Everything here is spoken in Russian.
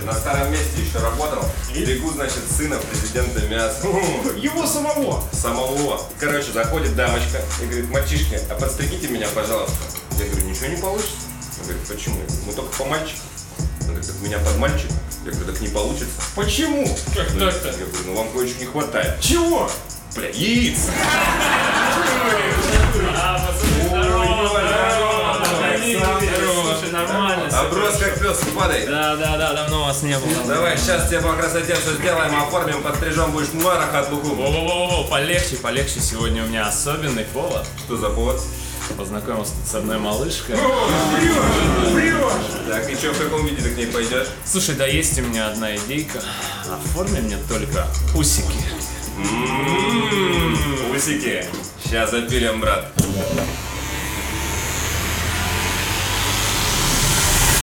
на старом месте еще работал. Берегу, значит, сына президента мяса. Его самого. Самого. Короче, заходит дамочка и говорит: мальчишки, а подстригите меня, пожалуйста. Я говорю: ничего не получится. Он говорит: почему? Я говорю: ну только по мальчику. Он говорит: так меня под мальчика. Я говорю: так не получится. Почему? Как так-то? Я говорю: ну вам кое-чего не хватает. Чего? Бля, яиц. Слушай, нормально. Оброс как пес, падай. Да, давно вас не было. Давай, сейчас тебе по красоте все сделаем, оформим, подстрижем, будешь муараха от луку. Воу-воу-воу, полегче. Сегодня у меня особенный повод. Что за повод? Познакомился с одной малышкой. Врешь! Так, и что, в каком виде ты к ней пойдешь? Слушай, да есть у меня одна идейка. Оформи мне только усики. Усики. Сейчас запилим, брат.